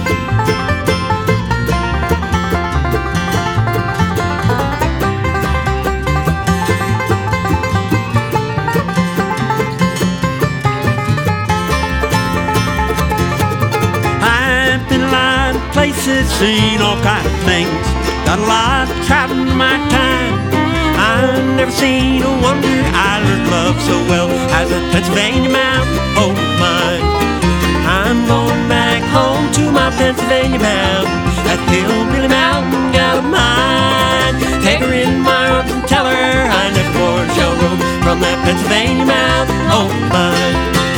Places, seen all kind of things, done a lot of traveling in my time. I've never seen a wonder I learned love so well as a Pennsylvania mountain home of mine. I'm going back home to my Pennsylvania mountain, that hillbilly mountain gal of mine. Take her in my arms and tell her I never more shall roam from that Pennsylvania mountain home of mine.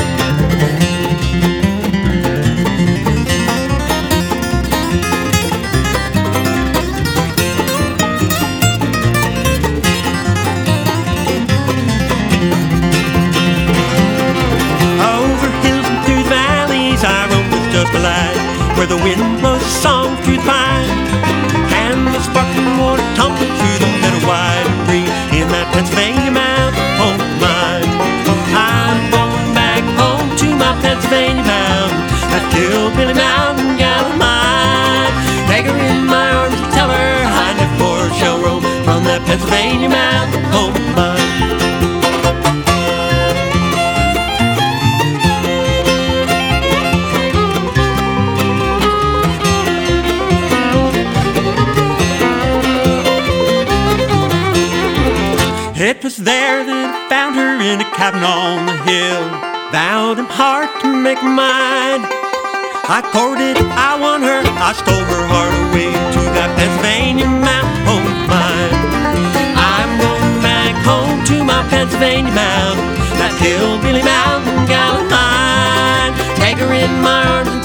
Where the wind blows a song through the pine, and the sparkling water tumbles through the meadow wide and free in that Pennsylvania mountain home of mine. I'm going back home to my Pennsylvania mountain, that hillbilly mountain gal of mine. Take her in my arms and tell her I never more shall roam from that Pennsylvania mountain home of mine. It was there that I found her in a cabin on the hill, vowed in heart to make her mine. I courted, I won her, I stole her heart away to that Pennsylvania mountain home of mine. I'm going back home to my Pennsylvania mountain, that hillbilly mountain gal of mine. Take her in my arms